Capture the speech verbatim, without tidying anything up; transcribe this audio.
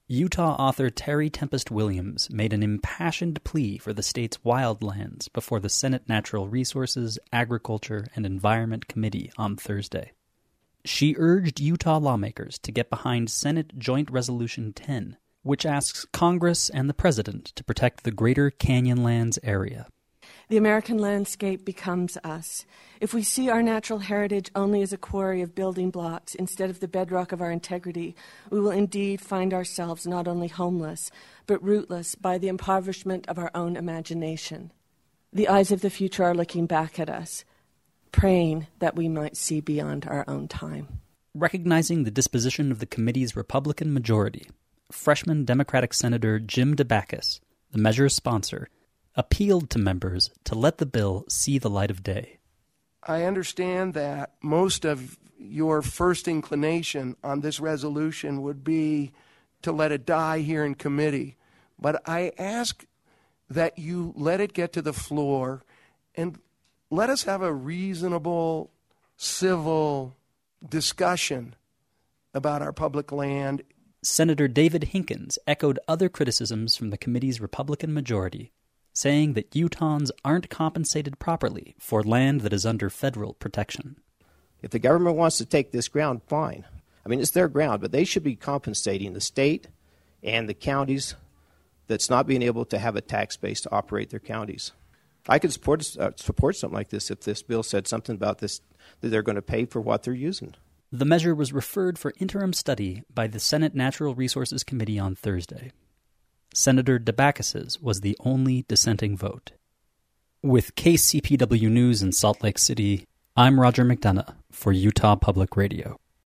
Utah author Terry Tempest Williams made an impassioned plea for the state's wildlands before the Senate Natural Resources, Agriculture, and Environment Committee on Thursday. She urged Utah lawmakers to get behind Senate Joint Resolution ten, which asks Congress and the President to protect the Greater Canyonlands area. The American landscape becomes us. If we see our natural heritage only as a quarry of building blocks instead of the bedrock of our integrity, we will indeed find ourselves not only homeless, but rootless by the impoverishment of our own imagination. The eyes of the future are looking back at us, praying that we might see beyond our own time. Recognizing the disposition of the committee's Republican majority, freshman Democratic Senator Jim DeBacchus, the measure's sponsor, appealed to members to let the bill see the light of day. I understand that most of your first inclination on this resolution would be to let it die here in committee. But I ask that you let it get to the floor and let us have a reasonable, civil discussion about our public land. Senator David Hinkins echoed other criticisms from the committee's Republican majority, saying that Utahns aren't compensated properly for land that is under federal protection. If the government wants to take this ground, fine. I mean, it's their ground, but they should be compensating the state and the counties that's not being able to have a tax base to operate their counties. I could support uh, support something like this if this bill said something about this, that they're going to pay for what they're using. The measure was referred for interim study by the Senate Natural Resources Committee on Thursday. Senator DeBacchus's was the only dissenting vote. With K C P W News in Salt Lake City, I'm Roger McDonough for Utah Public Radio.